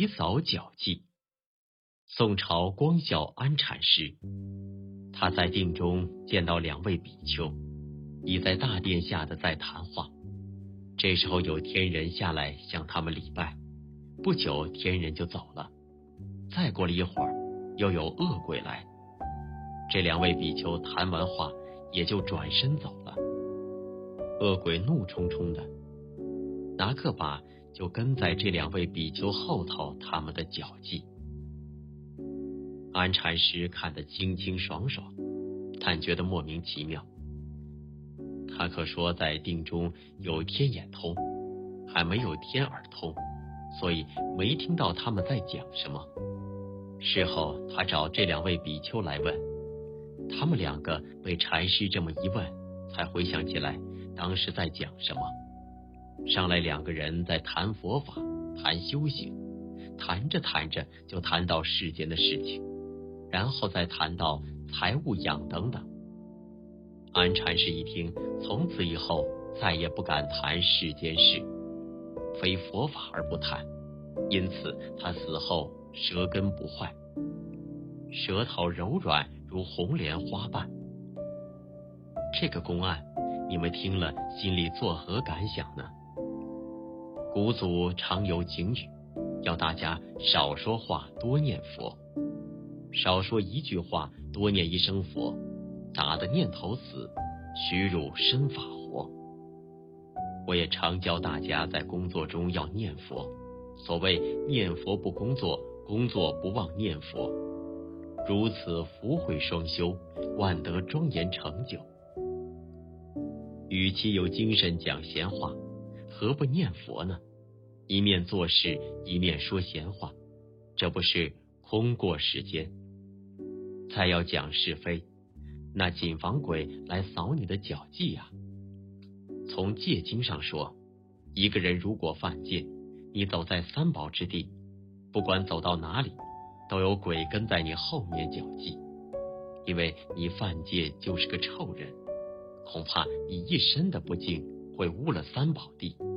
鬼扫脚迹。宋朝光孝安禅师，他在定中见到2位比丘，倚在大殿下的在谈话。这时候有天人下来向他们礼拜，不久天人就走了。再过了一会儿，又有恶鬼来，这2位比丘谈完话也就转身走了。恶鬼怒冲冲的，拿个把就跟在这2位比丘后头他们的脚迹。安禅师看得清清爽爽，但觉得莫名其妙。他可说在定中有天眼通，还没有天耳通，所以没听到他们在讲什么。事后他找这2位比丘来问，他们2个被禅师这么一问，才回想起来当时在讲什么。上来2个人在谈佛法，谈修行，谈着谈着就谈到世间的事情，然后再谈到财物养等等。安禅师一听，从此以后再也不敢谈世间事，非佛法而不谈，因此他死后舌根不坏，舌头柔软如红莲花瓣。这个公案你们听了心里作何感想呢？古祖常有警语，要大家少说话多念佛，少说一句话多念一声佛，打的念头死，虚入身法活。我也常教大家在工作中要念佛，所谓念佛不工作，工作不忘念佛，如此福慧双修，万德庄严成就。与其有精神讲闲话，何不念佛呢？一面做事，一面说闲话，这不是空过时间。再要讲是非，那谨防鬼来扫你的脚迹啊。从戒经上说，一个人如果犯戒，你走在3宝之地，不管走到哪里，都有鬼跟在你后面脚迹，因为你犯戒就是个臭人，恐怕你一身的不净会污了3宝地。